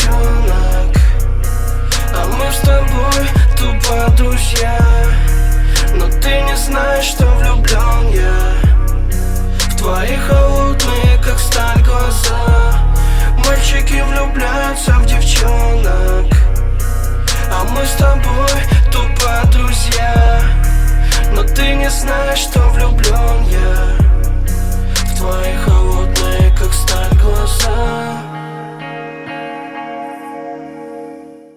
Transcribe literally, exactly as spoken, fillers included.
девчонок, а мы с тобой тупо друзья. Но ты не знаешь, что влюблен я в твои холодные, как сталь, глаза. Мальчики влюбляются в девчонок, а мы с тобой тупо друзья. Но ты не знаешь, что влюблен